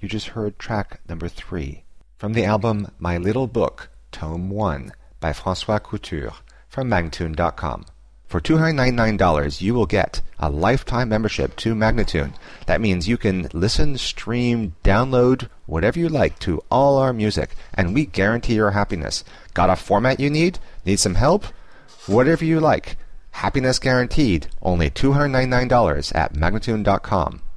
just heard track number 3 from the album My Little Book, Tome 1 by François Couture from Magnatune.com. For $299, you will get a lifetime membership to Magnatune. That means you can listen, stream, download, whatever you like to all our music, and we guarantee your happiness. Got a format you need? Need some help? Whatever you like. Happiness guaranteed. Only $299 at Magnatune.com.